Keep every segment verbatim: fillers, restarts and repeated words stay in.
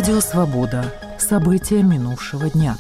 Радио «Свобода». События минувшего дня.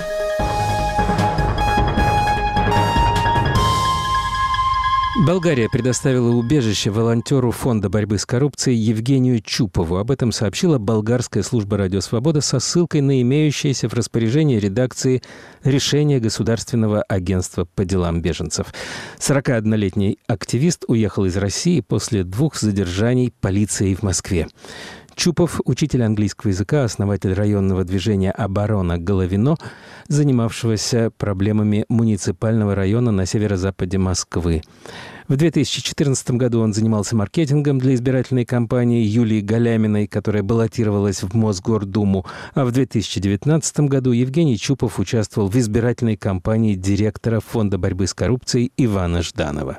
Болгария предоставила убежище волонтеру Фонда борьбы с коррупцией Евгению Чупову. Об этом сообщила болгарская служба «Радио Свобода» со ссылкой на имеющееся в распоряжении редакции решение Государственного агентства по делам беженцев. сорокаоднолетний активист уехал из России после двух задержаний полицией в Москве. Чупов – учитель английского языка, основатель районного движения «Оборона Головино», занимавшегося проблемами муниципального района на северо-западе Москвы. В две тысячи четырнадцатом году он занимался маркетингом для избирательной кампании Юлии Галяминой, которая баллотировалась в Мосгордуму. А в две тысячи девятнадцатом году Евгений Чупов участвовал в избирательной кампании директора Фонда борьбы с коррупцией Ивана Жданова.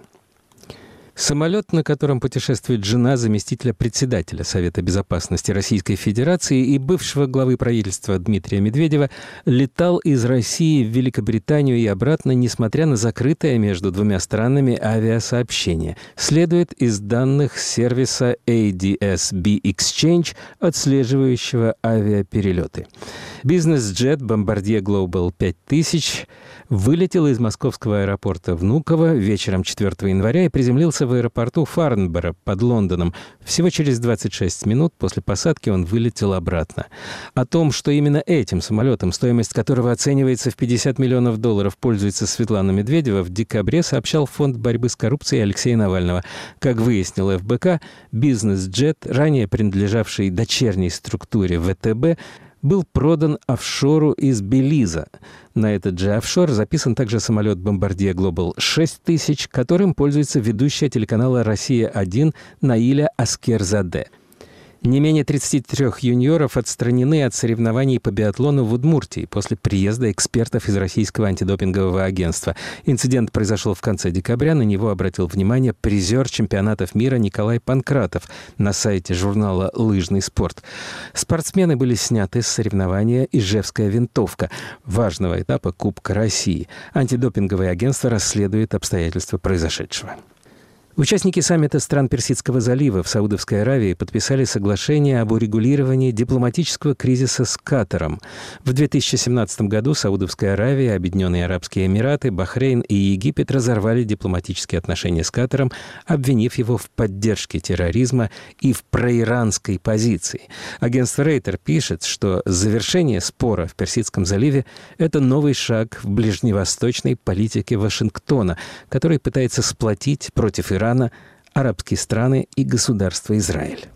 Самолет, на котором путешествует жена заместителя председателя Совета безопасности Российской Федерации и бывшего главы правительства Дмитрия Медведева, летал из России в Великобританию и обратно, несмотря на закрытое между двумя странами авиасообщение. Следует из данных сервиса эй ди эс би Exchange, отслеживающего авиаперелеты. Бизнес-джет Bombardier Global пять тысяч вылетел из московского аэропорта Внуково вечером четвёртого января и приземлился в аэропорту Фарнборо под Лондоном. Всего через двадцать шесть минут после посадки он вылетел обратно. О том, что именно этим самолетом, стоимость которого оценивается в пятьдесят миллионов долларов, пользуется Светлана Медведева, в декабре сообщал Фонд борьбы с коррупцией Алексея Навального. Как выяснил эф бэ ка, бизнес-джет, ранее принадлежавший дочерней структуре вэ тэ бэ, был продан офшору из Белиза. На этот же офшор записан также самолет Bombardier Global шесть тысяч, которым пользуется ведущая телеканала «Россия один» Наиля Аскерзаде. Не менее тридцати трёх юниоров отстранены от соревнований по биатлону в Удмуртии после приезда экспертов из Российского антидопингового агентства. Инцидент произошел в конце декабря. На него обратил внимание призер чемпионатов мира Николай Панкратов на сайте журнала «Лыжный спорт». Спортсмены были сняты с соревнования «Ижевская винтовка» важного этапа Кубка России. Антидопинговое агентство расследует обстоятельства произошедшего. Участники саммита стран Персидского залива в Саудовской Аравии подписали соглашение об урегулировании дипломатического кризиса с Катаром. В две тысячи семнадцатом году Саудовская Аравия, Объединенные Арабские Эмираты, Бахрейн и Египет разорвали дипломатические отношения с Катаром, обвинив его в поддержке терроризма и в проиранской позиции. Агентство Рейтер пишет, что завершение спора в Персидском заливе – это новый шаг в ближневосточной политике Вашингтона, который пытается сплотить против Ирана арабские страны и государство Израиль.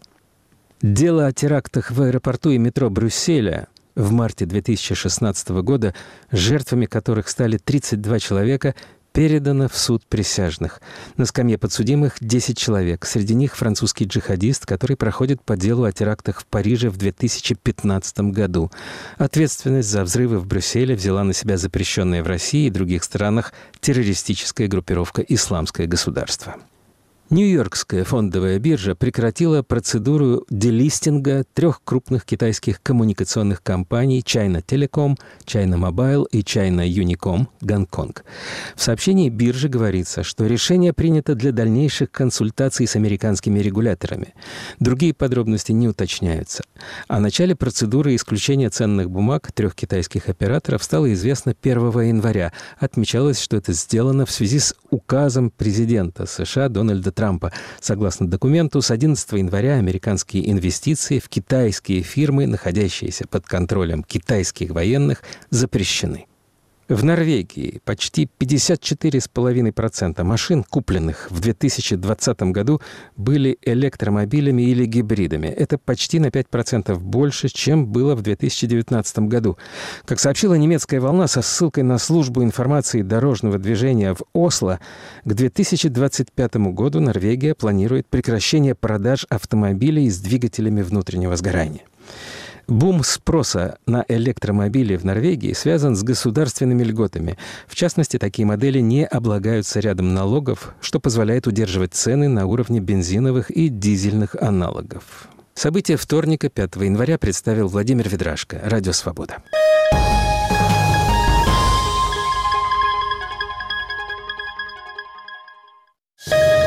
Дело о терактах в аэропорту и метро Брюсселя в марте две тысячи шестнадцатого года, жертвами которых стали тридцать два человека, передано в суд присяжных. На скамье подсудимых десять человек. Среди них французский джихадист, который проходит по делу о терактах в Париже в две тысячи пятнадцатом году. Ответственность за взрывы в Брюсселе взяла на себя запрещенная в России и других странах террористическая группировка «Исламское государство». Нью-Йоркская фондовая биржа прекратила процедуру делистинга трех крупных китайских коммуникационных компаний China Telecom, China Mobile и China Unicom Гонконг. В сообщении биржи говорится, что решение принято для дальнейших консультаций с американскими регуляторами. Другие подробности не уточняются. О начале процедуры исключения ценных бумаг трех китайских операторов стало известно первого января. Отмечалось, что это сделано в связи с указом президента США Дональда Трампа. Согласно документу, с одиннадцатого января американские инвестиции в китайские фирмы, находящиеся под контролем китайских военных, запрещены. В Норвегии почти пятьдесят четыре целых пять десятых процента машин, купленных в две тысячи двадцатом году, были электромобилями или гибридами. Это почти на пять процентов больше, чем было в две тысячи девятнадцатом году. Как сообщила немецкая «Волна» со ссылкой на службу информации дорожного движения в Осло, к две тысячи двадцать пятому году Норвегия планирует прекращение продаж автомобилей с двигателями внутреннего сгорания. Бум спроса на электромобили в Норвегии связан с государственными льготами. В частности, такие модели не облагаются рядом налогов, что позволяет удерживать цены на уровне бензиновых и дизельных аналогов. События вторника, пятого января, представил Владимир Ведрашко. Радио «Свобода».